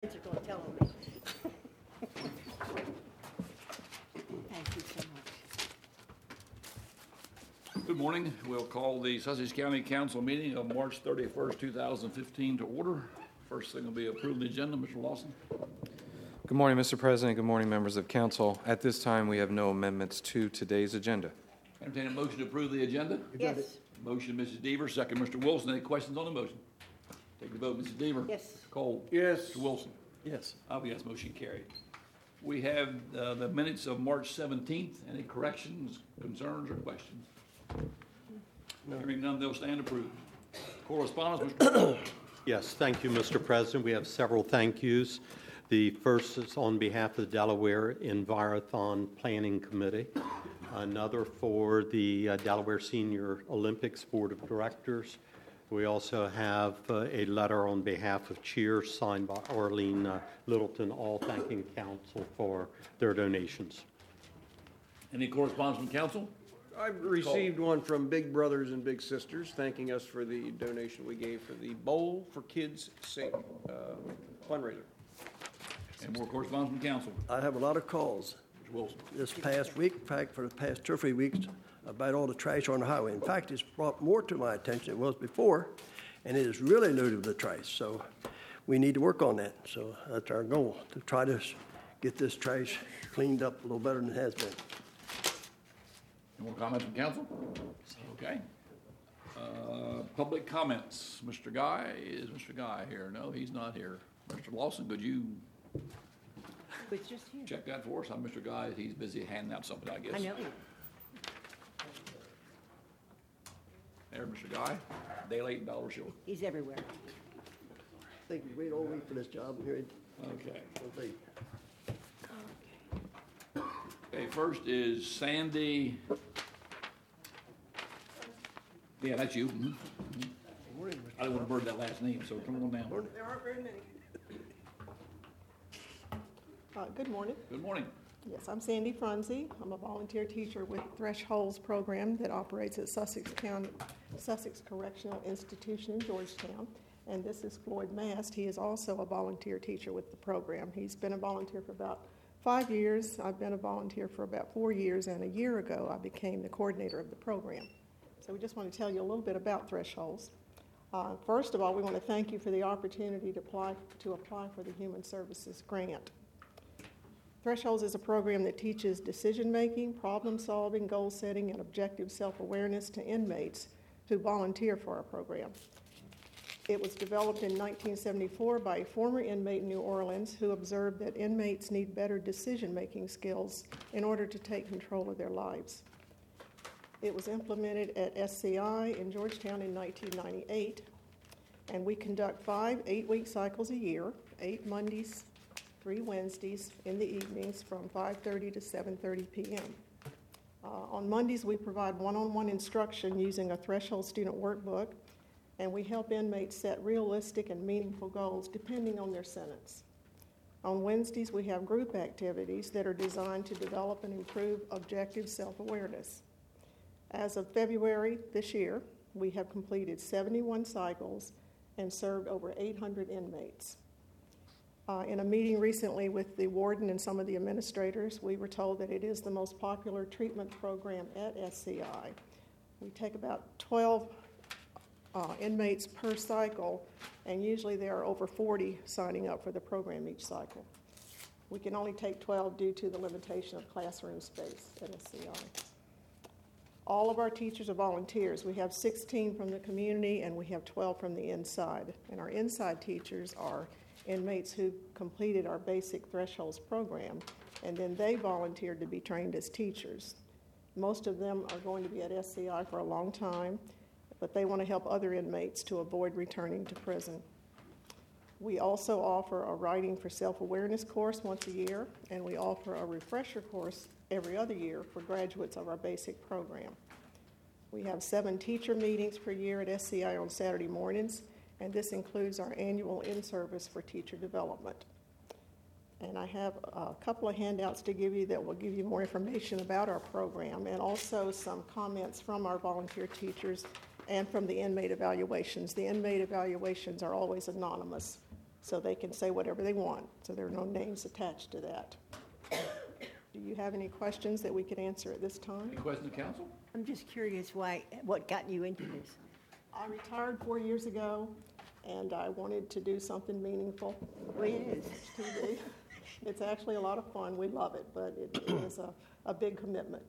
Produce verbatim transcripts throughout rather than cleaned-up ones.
You're going to tell me. Thank you so much. Good morning. We'll call the Sussex County Council meeting of March thirty-first, two thousand fifteen to order. First thing will be approve the agenda. Mister Lawson. Good morning, Mister President. Good morning, members of council. At this time, we have no amendments to today's agenda. Entertain a motion to approve the agenda. Yes. Motion, Missus Deaver. Second, Mister Wilson. Any questions on the motion? Take the vote, Missus Deaver. Yes. Cole. Yes. Mister Wilson. Yes. I'll be yes. Motion carried. We have uh, the minutes of March seventeenth. Any corrections, concerns, or questions? No. Hearing none, they'll stand approved. Correspondence, Mister Cole. Yes, thank you, Mister President. We have several thank yous. The first is on behalf of the Delaware Envirothon Planning Committee. Another for the uh, Delaware Senior Olympics Board of Directors. We also have uh, a letter on behalf of Cheers signed by Arlene uh, Littleton, all thanking council for their donations. Any correspondence from council? I've received one from Big Brothers and Big Sisters thanking us for the donation we gave for the Bowl for Kids Sink uh, fundraiser. And more correspondence from council. I have a lot of calls Mister Wilson. this past week, in fact, for the past two or three weeks, about all the trash on the highway. In fact, it's brought more to my attention than it was before, and it is really new to the trash. So we need to work on that. So that's our goal, to try to get this trash cleaned up a little better than it has been. Any more comments from council? Okay. Uh, public comments. Mister Guy, is Mister Guy here? No, he's not here. Mister Lawson, could you It's just here. check that for us? I'm Mister Guy. He's busy handing out something, I guess. I know. There, Mister Guy. Day late, dollar short. He's everywhere. I think we wait all week for this job here. Okay. We'll see. Okay, first is Sandy. Yeah, that's you. Mhm. Mhm. I didn't want to burn that last name, so come on down. There aren't very many. Uh, Good morning. Good morning. Yes, I'm Sandy Frunze. I'm a volunteer teacher with Thresholds program that operates at Sussex County, Sussex Correctional Institution in Georgetown. And this is Floyd Mast. He is also a volunteer teacher with the program. He's been a volunteer for about five years. I've been a volunteer for about four years, and a year ago I became the coordinator of the program. So we just want to tell you a little bit about Thresholds. Uh, first of all, we want to thank you for the opportunity to apply, to apply for the Human Services Grant. Thresholds is a program that teaches decision-making, problem-solving, goal-setting, and objective self-awareness to inmates who volunteer for our program. It was developed in nineteen seventy-four by a former inmate in New Orleans who observed that inmates need better decision-making skills in order to take control of their lives. It was implemented at S C I in Georgetown in nineteen ninety-eight, and we conduct five eight-week cycles a year, eight Mondays, three Wednesdays in the evenings from five thirty to seven thirty p.m. Uh, on Mondays, we provide one-on-one instruction using a Threshold student workbook, and we help inmates set realistic and meaningful goals depending on their sentence. On Wednesdays, we have group activities that are designed to develop and improve objective self-awareness. As of February this year, we have completed seventy-one cycles and served over eight hundred inmates. Uh, in a meeting recently with the warden and some of the administrators, we were told that it is the most popular treatment program at S C I. We take about twelve uh, inmates per cycle, and usually there are over forty signing up for the program each cycle. We can only take twelve due to the limitation of classroom space at S C I. All of our teachers are volunteers. We have sixteen from the community, and we have twelve from the inside. And our inside teachers are inmates who completed our basic Thresholds program, and then they volunteered to be trained as teachers. Most of them are going to be at S C I for a long time, but they want to help other inmates to avoid returning to prison. We also offer a Writing for Self-Awareness course once a year, and we offer a refresher course every other year for graduates of our basic program. We have seven teacher meetings per year at S C I on Saturday mornings, and this includes our annual in-service for teacher development. And I have a couple of handouts to give you that will give you more information about our program, and also some comments from our volunteer teachers and from the inmate evaluations. The inmate evaluations are always anonymous, so they can say whatever they want, so there are no names attached to that. Do you have any questions that we could answer at this time? Any questions of council? I'm just curious why, what got you into this? I retired four years ago, and I wanted to do something meaningful. Well, it is. T V. It's actually a lot of fun. We love it, but it is a, a big commitment.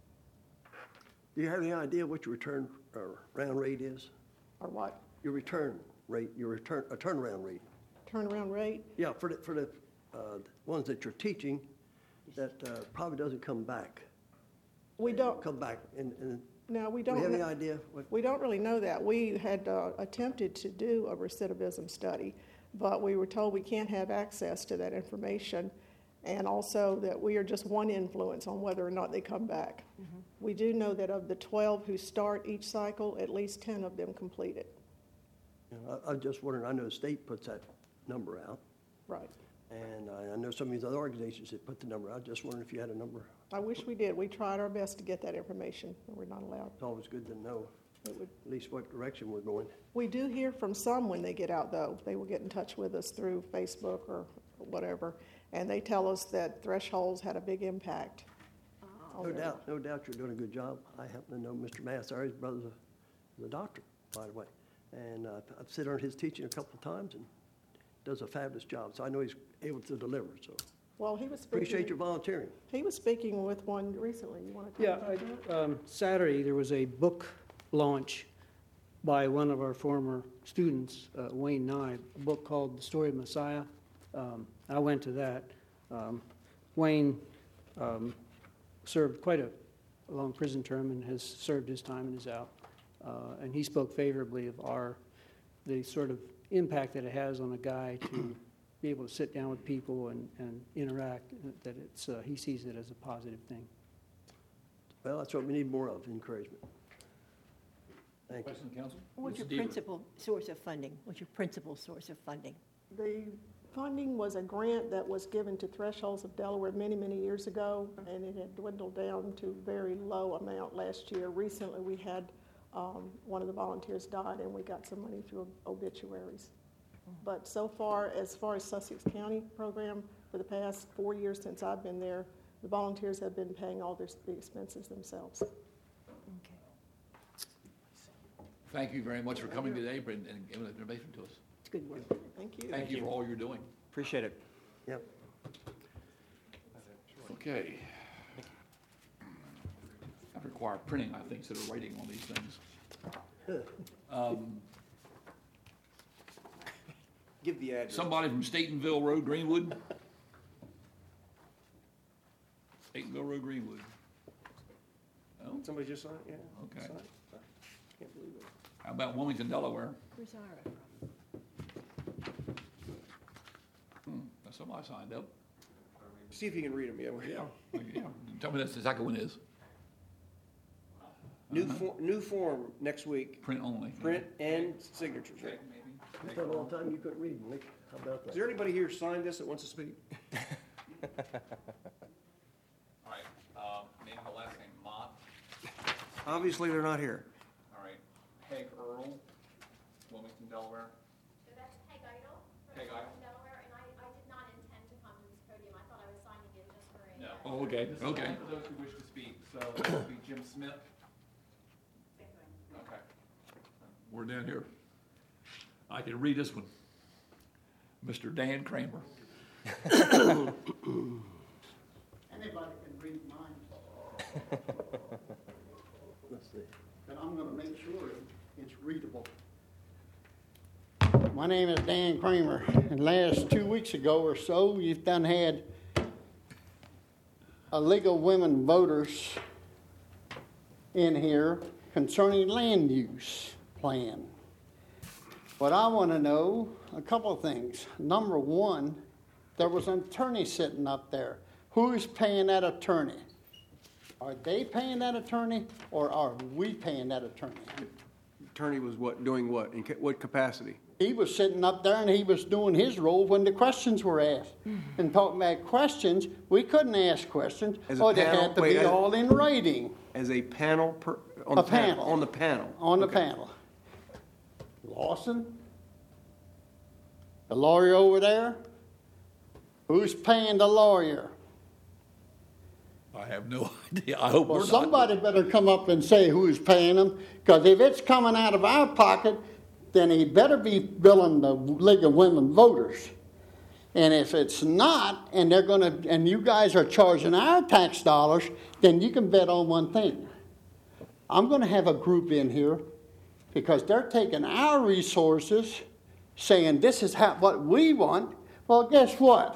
Do you have any idea what your return or round rate is? Or what? Your return rate, your return, a turnaround rate? Turnaround rate? Yeah, for the, for the uh, ones that you're teaching, that uh, probably doesn't come back. We don't, Come back, and, and no, we do don't. you have any kn- idea what? We don't really know that. We had uh, attempted to do a recidivism study, but we were told we can't have access to that information, and also that we are just one influence on whether or not they come back. Mm-hmm. We do know that of the twelve who start each cycle, at least ten of them complete it. You know, I, I'm just wondering, I know the state puts that number out, Right. and I, I know some of these other organizations that put the number out. Just wondering if you had a number. I wish we did. We tried our best to get that information, and we're not allowed. It's always good to know It would, at least what direction we're going. we do hear from some when they get out, though. They will get in touch with us through Facebook or whatever, and they tell us that thresholds had a big impact. on No their- doubt, no doubt you're doing a good job. I happen to know Mister Massar, his brother's a, a doctor, by the way. And uh, I've sit on his teaching a couple of times and does a fabulous job. So I know he's able to deliver, so Well, he was speaking. appreciate your volunteering. He was speaking with one recently. You want to Yeah, talk about that? I- um, Saturday, there was a book launch by one of our former students, uh, Wayne Nye, a book called The Story of Messiah. Um, I went to that. Um, Wayne um, served quite a a long prison term and has served his time and is out. Uh, And he spoke favorably of our, the sort of impact that it has on a guy to be able to sit down with people and and interact, that it's, uh, he sees it as a positive thing. Well, that's what we need more of, encouragement. Thank you. Questions of council? What's your Mister Deaver? principal source of funding? What's your principal source of funding? The funding was a grant that was given to Thresholds of Delaware many, many years ago, and it had dwindled down to very low amount last year. Recently, we had, um, one of the volunteers died, and we got some money through obituaries. But so far, as far as Sussex County program, for the past four years since I've been there, the volunteers have been paying all their, the expenses themselves. Okay. Thank you very much for coming today and and giving that information to us. It's good work. Thank you. Thank you for all you're doing. Appreciate it. Yep. Okay. I require printing, I think, instead of writing on these things. Um, Give the address. Somebody from Statenville Road, Greenwood? Statenville Road, Greenwood. Oh, Somebody just signed, yeah. Okay. Signed. Can't believe it. how about Wilmington, Delaware? Where's Ira from? Hmm, that's somebody signed up. See if you can read them, yeah. Yeah. Yeah. Tell me that's the second one is. New form, new form next week, Print only. print and signatures, right? You spent a long time, you couldn't read, Nick. How about Is that? there anybody here signed this that wants to speak? All right, um, name and last name, Mott. Obviously, they're not here. All right, Peg Earl, Wilmington, Delaware. So that's Peg Idle from Peg Idle. Delaware, and I, I did not intend to come to this podium. I thought I was signing in just for a. No. uh, Oh, okay, This is okay. only for those who wish to speak, so this will be Jim Smith. Okay. We're down here. I can read this one. Mister Dan Kramer. Anybody can read mine, Let's see. but I'm gonna make sure it's readable. My name is Dan Kramer, and last two weeks ago or so, you've done had a League of Women Voters in here concerning land use plan. What I want to know, a couple of things. Number one, there was an attorney sitting up there. Who's paying that attorney? Are they paying that attorney, or are we paying that attorney? Attorney was what, doing what, in ca- what capacity? He was sitting up there and he was doing his role when the questions were asked. And talking about questions, we couldn't ask questions, As a or they panel? had to Wait, be as- all in writing As a panel per, on A the panel? panel. On the panel. on the Okay. panel. Lawson? The lawyer over there? Who's paying the lawyer? I have no idea. I hope Well, we're not. somebody better come up and say who's paying them, because if it's coming out of our pocket, then he better be billing the League of Women Voters. And if it's not, and they're gonna, and you guys are charging our tax dollars, then you can bet on one thing. I'm gonna have a group in here, because they're taking our resources, saying this is how, what we want. Well, guess what?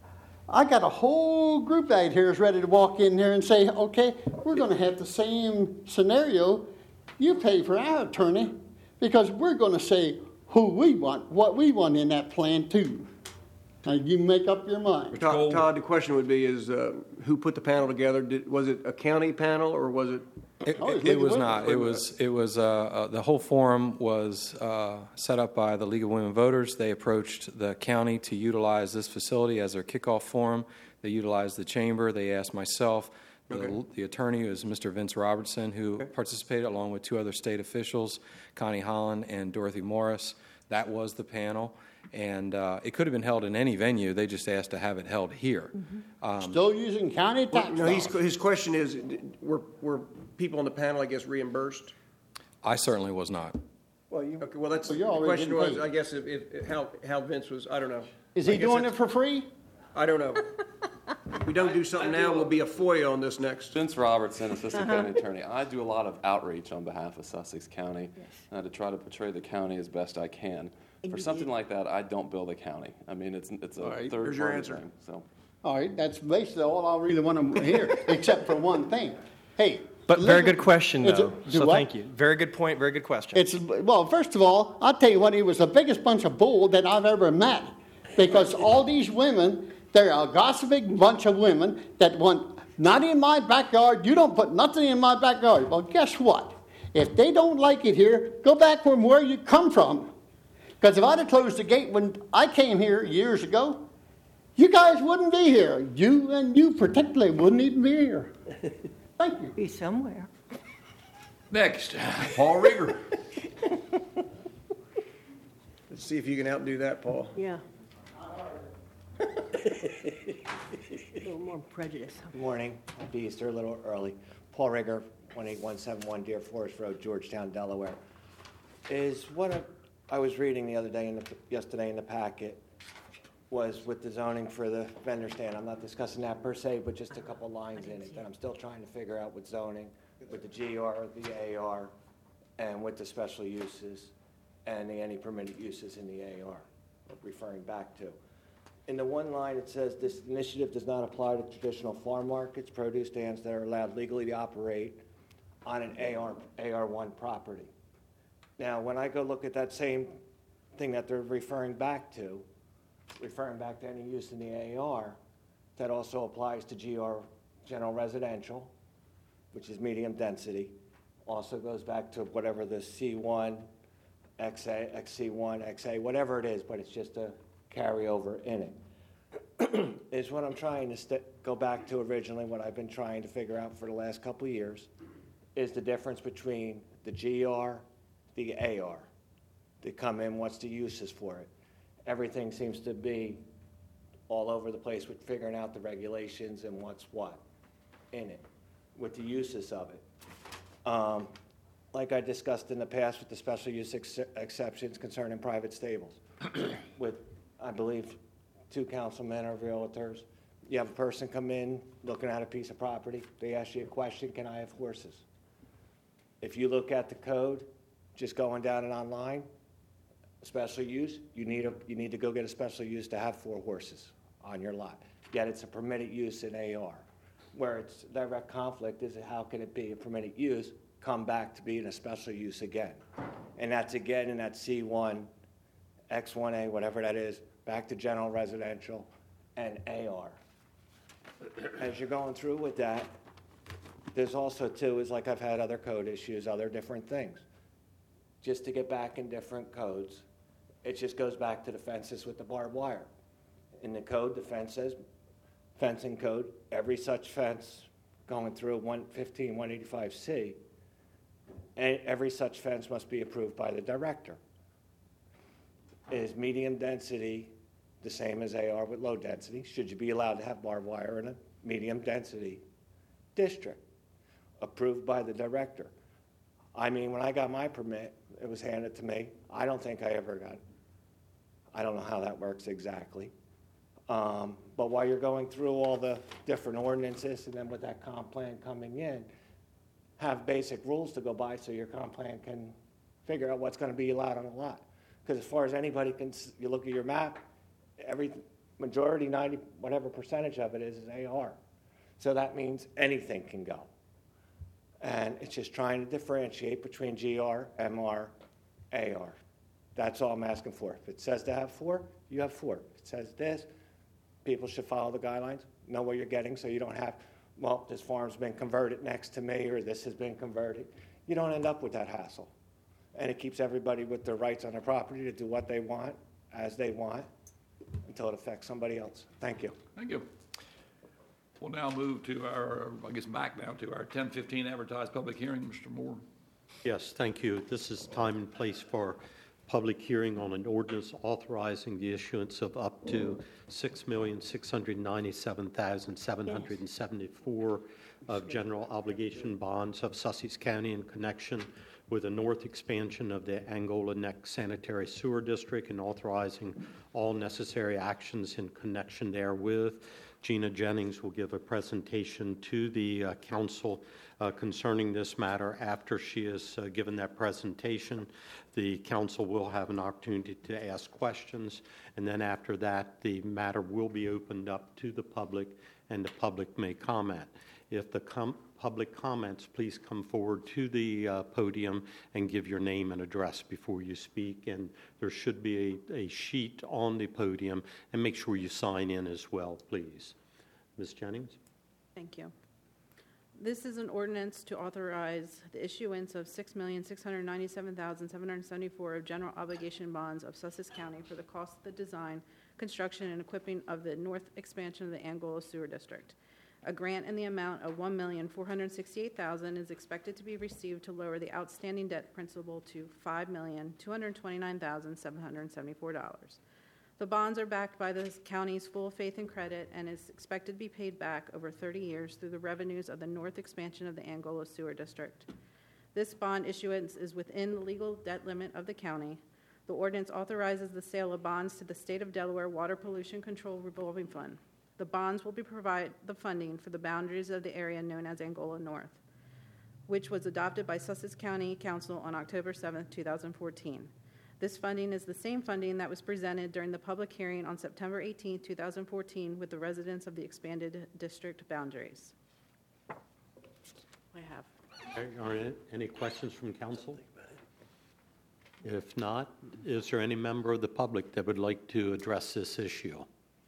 I got a whole group out here is ready to walk in here and say, okay, we're going to have the same scenario. You pay for our attorney, because we're going to say who we want, what we want in that plan too. Now you make up your mind. Todd, Todd, the question would be is, uh, who put the panel together? Did, was it a county panel or was it? It, Oh, it's it, it League of was Women. not. It was. It was. Uh, uh, the whole forum was uh, set up by the League of Women Voters. They approached the county to utilize this facility as their kickoff forum. They utilized the chamber. They asked myself, the, Okay. the attorney, is Mister Vince Robertson, who Okay. participated along with two other state officials, Connie Holland and Dorothy Morris. That was the panel, and uh, it could have been held in any venue. They just asked to have it held here. Um, Still using county Well, tax no, he's, dollars. his question is, were, were people on the panel, I guess, reimbursed? I certainly was not. Well, you, Okay, well, that's, Well, the you're already question getting was, paid. I guess, if, if, how, how Vince was, I don't know. Is I he guess doing it it's- for free? I don't know. If we don't do something now, we'll be a FOIA on this next. Vince Robertson, Assistant County Attorney. I do a lot of outreach on behalf of Sussex County uh, to try to portray the county as best I can. And For you something did. like that, I don't bill the county. I mean, it's it's a All right, third there's your party answer. thing. So. All right, that's basically all I really want to hear, except for one thing. Hey. But very listen- good question, It's a- though. do So what? thank you. Very good point. Very good question. It's, well, first of all, I'll tell you what, he was the biggest bunch of bull that I've ever met. Because all these women, they're a gossiping bunch of women that want, not in my backyard, you don't put nothing in my backyard. Well, guess what? If they don't like it here, go back from where you come from. Because if I'd have closed the gate when I came here years ago, you guys wouldn't be here. You and you particularly wouldn't even be here. Thank you. Be somewhere. Next, Paul Rigger. Let's see if you can outdo that, Paul. Yeah. A little more prejudice. Good morning. I'll be Easter a little early. Paul Rigger, one eight one seven one Deer Forest Road, Georgetown, Delaware. Is what I- I was reading the other day, in the, yesterday in the packet, was with the zoning for the vendor stand. I'm not discussing that per se, but just a couple lines in it that I'm still trying to figure out with zoning, with the G R, the A R, and with the special uses, and the any permitted uses in the A R, referring back to. In the one line, it says, this initiative does not apply to traditional farm markets, produce stands that are allowed legally to operate on an A R, A R one property. Now, when I go look at that same thing that they're referring back to, referring back to any use in the A R, that also applies to G R, general residential, which is medium density, also goes back to whatever the C one, X A, X C one, X A, whatever it is, but it's just a carryover in it, is what I'm trying to st- go back to originally, what I've been trying to figure out for the last couple of years, is the difference between the G R, the A R. They come in, what's the uses for it? Everything seems to be all over the place with figuring out the regulations and what's what in it, with the uses of it. Um, like I discussed in the past with the special use ex- exceptions concerning private stables, with, I believe, two councilmen or realtors. You have a person come in, looking at a piece of property, they ask you a question, can I have horses? If you look at the code, just going down and online, special use, you need a, you need to go get a special use to have four horses on your lot. Yet it's a permitted use in A R. Where it's direct conflict is how can it be a permitted use, come back to being a special use again? And that's again in that C one, X one A, whatever that is, back to general residential and A R. As you're going through with that, there's also too, is like I've had other code issues, other different things. Just to get back in different codes, it just goes back to the fences with the barbed wire. In the code, the fence says, fencing code, every such fence going through one fifteen, one eighty-five C, and every such fence must be approved by the director. is medium density the same as they are with low density? Should you be allowed to have barbed wire in a medium density district? Approved by the director. I mean, when I got my permit, it was handed to me. I don't think I ever got, I don't know how that works exactly. Um, but while you're going through all the different ordinances and then with that comp plan coming in, have basic rules to go by so your comp plan can figure out what's going to be allowed on a lot. Because as far as anybody can, you look at your map, every majority, ninety, whatever percentage of it is, is A R. So that means anything can go. And it's just trying to differentiate between G R, M R, A R. That's all I'm asking for. If it says to have four, you have four. If it says this, people should follow the guidelines, know what you're getting so you don't have, well, this farm's been converted next to me or this has been converted. You don't end up with that hassle. And it keeps everybody with their rights on their property to do what they want, as they want, until it affects somebody else. Thank you. Thank you. We'll now move to our, I guess back now to our ten fifteen advertised public hearing. Mister Moore. Yes, thank you. This is time and place for public hearing on an ordinance authorizing the issuance of up to six million six hundred ninety-seven thousand seven hundred seventy-four of general obligation bonds of Sussex County in connection with the north expansion of the Angola Neck Sanitary Sewer District and authorizing all necessary actions in connection therewith. Gina Jennings will give a presentation to the uh, council uh, concerning this matter. After she has uh, given that presentation, the council will have an opportunity to ask questions, and then after that, the matter will be opened up to the public, and the public may comment. If the com- public comments, please come forward to the uh, podium and give your name and address before you speak, and there should be a, a sheet on the podium, and make sure you sign in as well, please. Miz Jennings? Thank you. This is an ordinance to authorize the issuance of six million six hundred ninety-seven thousand seven hundred seventy-four of general obligation bonds of Sussex County for the cost of the design, construction, and equipping of the north expansion of the Angola Sewer District. A grant in the amount of one million four hundred sixty-eight thousand dollars is expected to be received to lower the outstanding debt principal to five million two hundred twenty-nine thousand seven hundred seventy-four dollars. The bonds are backed by the county's full faith and credit and is expected to be paid back over thirty years through the revenues of the north expansion of the Angola Sewer District. This bond issuance is within the legal debt limit of the county. The ordinance authorizes the sale of bonds to the State of Delaware Water Pollution Control Revolving Fund. The bonds will be provide the funding for the boundaries of the area known as Angola North, which was adopted by Sussex County Council on October seventh, two thousand fourteen. This funding is the same funding that was presented during the public hearing on September eighteenth, two thousand fourteen with the residents of the expanded district boundaries. I have. Are there any questions from council? If not, is there any member of the public that would like to address this issue?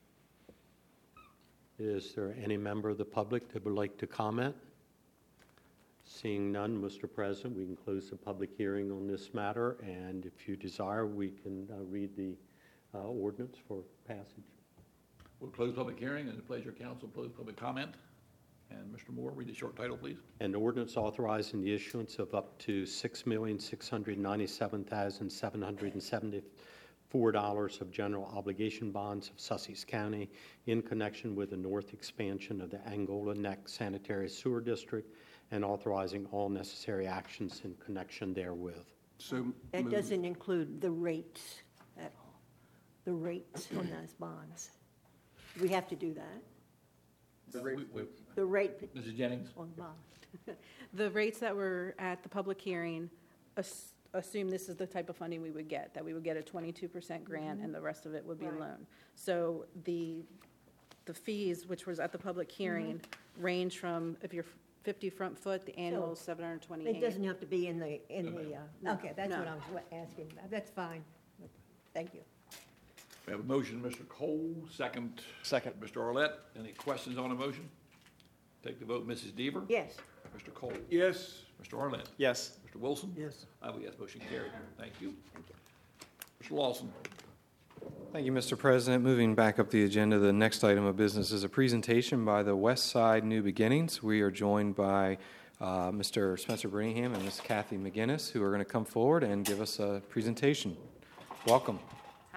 Is there any member of the public that would like to comment? Seeing none, Mister President, we can close the public hearing on this matter, and if you desire, we can uh, read the uh, ordinance for passage. We'll close public hearing, and the pleasure of council close public comment. And Mister Moore, read the short title, please. An ordinance authorizing the issuance of up to six million six hundred ninety-seven thousand seven hundred seventy-four dollars of general obligation bonds of Sussex County in connection with the north expansion of the Angola Neck Sanitary Sewer District and authorizing all necessary actions in connection therewith. So That moved. doesn't include the rates at all, the rates on those bonds. We have to do that, The rate- We- we- the rate Missus Jennings? on bond. The rates that were at the public hearing ass- assume this is the type of funding we would get, that we would get a twenty-two percent grant and the rest of it would be Right. loan. So the the fees, which was at the public hearing, range from, if you're fifty front foot, the annual is So, seven hundred twenty-eight. It doesn't have to be in the, in the, uh, No. okay, that's No. what I was wa- asking about. That's fine. Thank you. We have a motion, Mister Cole, second. Second. Mister Arlett. Any questions on the motion? Take the vote, Missus Deaver. Yes. Mister Cole. Yes. Mister Arlett. Yes. Mister Wilson. Yes. I vote yes, motion carried. Thank you. Thank you. Mister Lawson. Thank you, Mister President. Moving back up the agenda, the next item of business is a presentation by the West Side New Beginnings. We are joined by uh, Mister Spencer Birmingham and Miss Kathy McGinnis, who are going to come forward and give us a presentation. Welcome.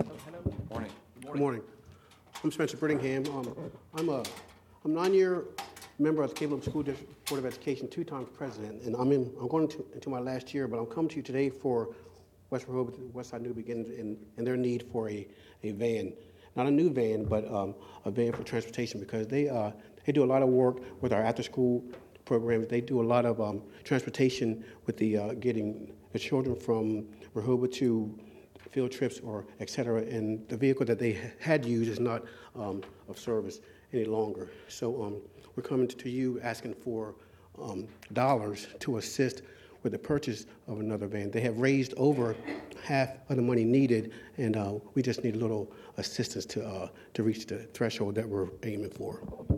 Morning. Good morning. I'm Spencer Brittingham. Um, I'm a I'm a nine-year member of the Cable School District Board of Education, two times president, and I'm in I'm going into, into my last year. But I'm coming to you today for West Rehoboth, Westside New Beginnings, and, and their need for a, a van, not a new van, but um, a van for transportation, because they uh, they do a lot of work with our after-school programs. They do a lot of um, transportation with the uh, getting the children from Rehoboth to field trips or et cetera, and the vehicle that they had used is not um, of service any longer. So um, we're coming to you asking for um, dollars to assist with the purchase of another van. They have raised over half of the money needed, and uh, we just need a little assistance to uh, to reach the threshold that we're aiming for.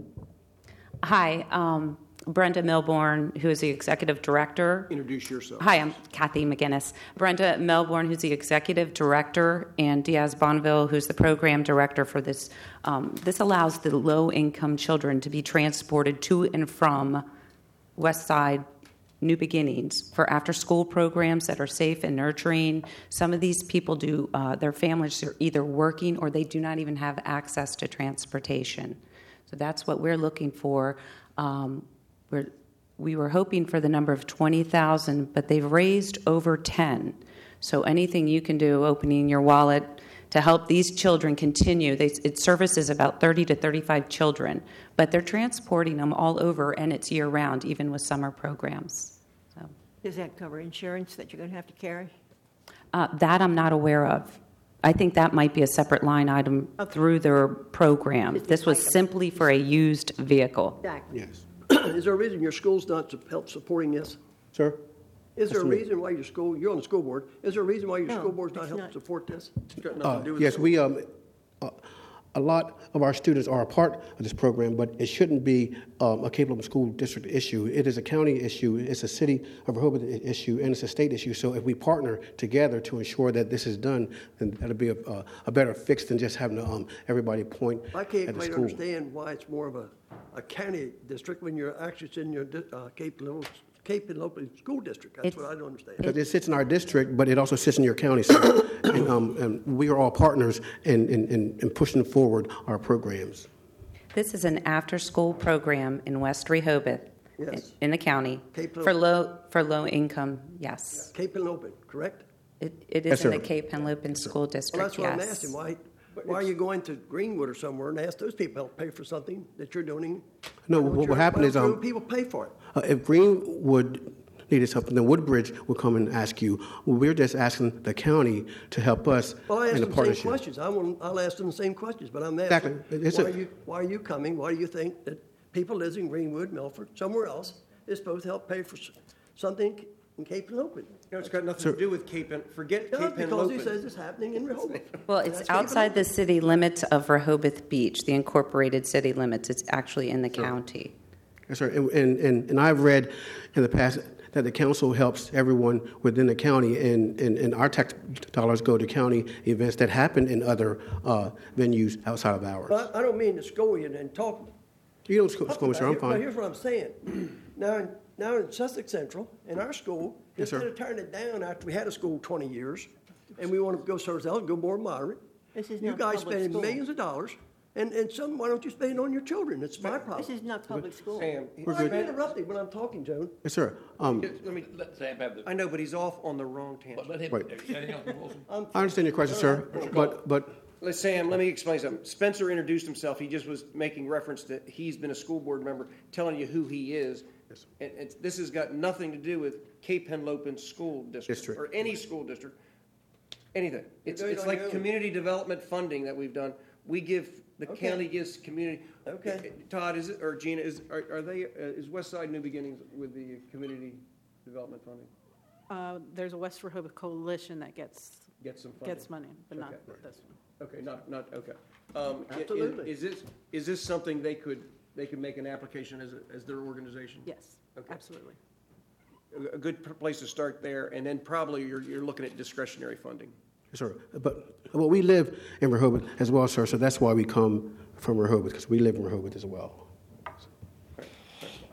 Hi, um, Brenda Milbourne, who is the executive director. Introduce yourself. Hi, I'm Kathy McGinnis. Brenda Milbourne, who's the executive director, and Diaz Bonneville, who's the program director for this. Um, this allows the low-income children to be transported to and from West Side New Beginnings for after-school programs that are safe and nurturing. Some of these people do, uh, their families are either working or they do not even have access to transportation. So that's what we're looking for. Um, we're, we were hoping for the number of twenty thousand, but they've raised over ten. So anything you can do, opening your wallet to help these children continue. They, it services about thirty to thirty-five children, but they're transporting them all over, and it's year-round, even with summer programs. So. Does that cover insurance that you're going to have to carry? Uh, that I'm not aware of. I think that might be a separate line item okay. through their program. This was simply for a used vehicle. Exactly. Yes. Is there a reason your school's not to help supporting this? Sir? Is there a reason why your school, you're on the school board, is there a reason why your no, school board's not helping not. support this? Uh, yes, we, um, uh, a lot of our students are a part of this program, but it shouldn't be um, a Cable School District issue. It is a county issue, it's a city of Rehoboth issue, and it's a state issue. So if we partner together to ensure that this is done, then that'll be a, a, a better fix than just having to, um, everybody point I can't at the quite school. understand why it's more of a, a county district when you're actually in your di- uh, Cape Little Cape and Local School District. That's It's, what I don't understand. Because it sits in our district, but it also sits in your county. So, and, um, and we are all partners in, in, in, in pushing forward our programs. This is an after-school program in West Rehoboth, Yes. in the county, Cape for low for low income. Yes, Cape and Open, correct? it, it is Yes, in sir. the Cape Henlopen School District. Well, that's what yes. I'm asking. Why, why are you going to Greenwood or somewhere and ask those people to help pay for something that you're doing? No, Why don't what you- will happen why is, don't um, people pay for it. Uh, if Greenwood needed something, then Woodbridge will come and ask you. Well, we're just asking the county to help us Well, I in asked the them the same partnership. questions. I want, I'll ask them the same questions, but I'm Exactly. asking, It's why a- are you, why are you coming? Why do you think that people lives in Greenwood, Milford, somewhere else, is supposed to help pay for s- something in Cape and Open? No, it's got nothing Sir- to do with Cape and, forget Yeah, Cape and because he Lopen. says it's happening in Rehoboth. Well, And it's that's Cape and outside the Open. city limits of Rehoboth Beach, the incorporated city limits. It's actually in the county. Yes, sir. And, and, and, and I've read in the past that the council helps everyone within the county, and, and, and our tax dollars go to county events that happen in other uh, venues outside of ours. But I don't mean to scold you and talk. You don't sco- scold me, sir. I'm But fine. here's what I'm saying. Now, in- now in Sussex Central, in our school, Yes, sir. instead of turning it down after we had a school twenty years, and we want to go somewhere else, go more moderate, This is you not guys public spending school. millions of dollars, and, and some, why don't you spend it on your children? It's my problem. This is not public school. Sam, Why are you interrupting when I'm talking, Joan? Yes, sir. Um, let me, Let Sam have the, I know, but he's off on the wrong but tangent. let him, Right. anything else, Wilson? I'm- I understand your question, sir, but, but Let- Sam, let me explain something. Spencer introduced himself. He just was making reference that he's been a school board member, telling you who he is. And it's, this has got nothing to do with Cape Henlopen School District, District. or any school district, anything. It's, doing it it's on like your own. community development funding that we've done. We give, the Okay. county gives community. Okay. Todd, is it, or Gina, is, are, are they, uh, is West Side New Beginnings with the community development funding? Uh, there's a West Rehoboth coalition that gets Get some funding? gets money, but not Okay. this one. Okay, not, not, okay. Um, i- i- Absolutely. Is this, is this something they could, they could make an application as, a- as their organization? Yes, Okay. absolutely. A- A good p- place to start there, and then probably you're, you're looking at discretionary funding. Yes, sir. But well, we live in Rehoboth as well, sir. So that's why we come from Rehoboth, because we live in Rehoboth as well.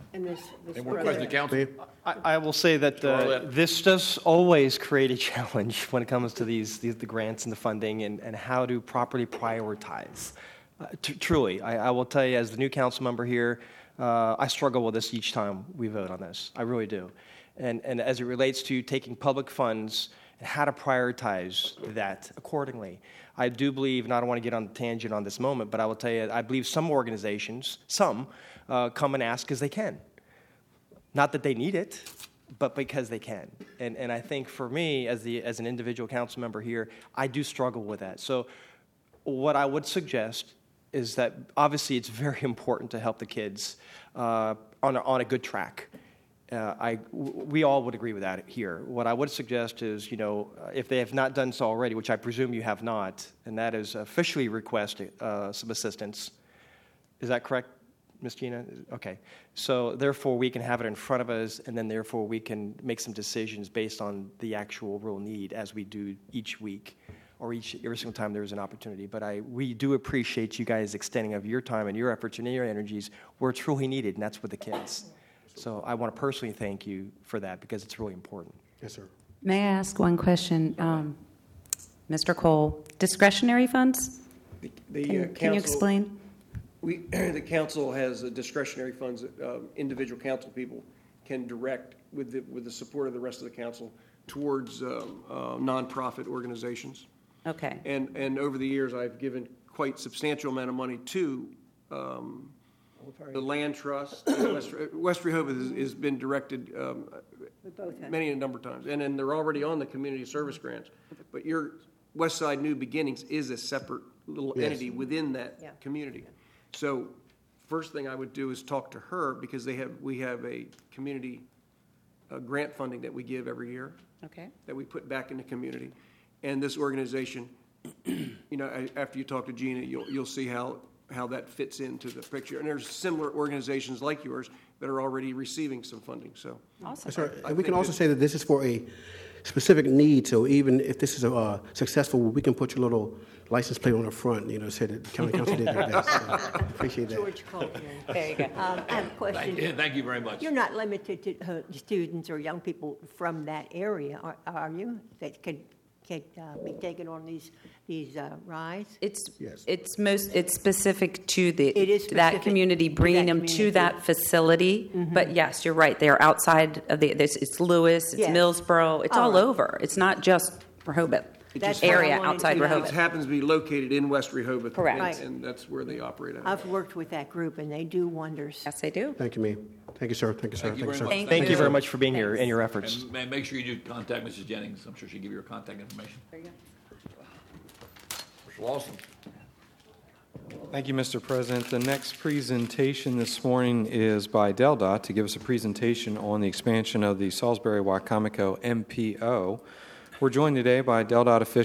And this, this Any more questions, council? I, I will say that uh, Charlotte. this does always create a challenge when it comes to these, these the grants and the funding and, and how to properly prioritize. Uh, t- truly, I, I will tell you, as the new council member here, uh, I struggle with this each time we vote on this. I really do. And, and as it relates to taking public funds and how to prioritize that accordingly, I do believe, and I don't want to get on the tangent on this moment, but I will tell you, I believe some organizations, some, uh, come and ask because they can. Not that they need it, but because they can. And, and I think for me, as, the, as an individual council member here, I do struggle with that. So what I would suggest is that obviously it's very important to help the kids uh, on, a, on a good track. Uh, I, w- we all would agree with that here. What I would suggest is, you know, if they have not done so already, which I presume you have not, and that is officially request uh, some assistance. Is that correct, Miz Gina? Okay. So therefore, we can have it in front of us, and then therefore we can make some decisions based on the actual real need as we do each week or each every single time there's an opportunity. But I we do appreciate you guys extending of your time and your efforts and your energies where it's truly needed, and that's with the kids. So I want to personally thank you for that because it's really important. Yes, sir. May I ask one question? Um, Mister Cole, discretionary funds? The, the, Can, uh, can you council- explain? We, the council has a discretionary funds that uh, individual council people can direct with the, with the support of the rest of the council towards um, uh, nonprofit organizations. Okay. And, and over the years, I've given quite substantial amount of money to um, the Land Trust. West, West Rehoboth has, has been directed um, We both have. many a number of times, and then they're already on the community service grants. But your West Side New Beginnings is a separate little Yes. entity within that Yeah. community. So first thing I would do is talk to her, because they have, we have a community uh, grant funding that we give every year Okay. that we put back in the community. And this organization, you know, I- after you talk to Gina, you'll, you'll see how, how that fits into the picture. And there's similar organizations like yours that are already receiving some funding, so. Awesome. Yes, sir. I And we can think also that- say that this is for a specific need, so even if this is uh, successful, we can put your little license plate on the front, you know, say that the county council did their best. So, appreciate that. George Cole. There you go. Um, I have a question. Thank you, thank you very much. You're not limited to uh, students or young people from that area, are, are you? That could, could uh, be taken on these, these uh, rides? It's Yes. it's most it's specific to the It is that specific community, to bringing that them to community. that facility. But yes, you're right. They are outside of the. There's, it's Lewis, it's Yes. Millsboro, it's All all right. over. It's not just Rehoboth That's what I area wanted outside to know. It Rehoboth. happens to be located in West Rehoboth. Correct. and- Right. And that's where they operate at. I've worked with that group, and they do wonders. Yes, they do. Thank you, ma'am. Thank you, sir. Thank you, sir. Thank you very sir. much. Thank Thank you you. very much for being here and your efforts. And ma- make sure you do contact Missus Jennings. I'm sure she'll give you her contact information. There you go. Mister Lawson. Thank you, Mister President. The next presentation this morning is by DelDOT to give us a presentation on the expansion of the Salisbury-Wycomico M P O. We're joined today by DelDOT officials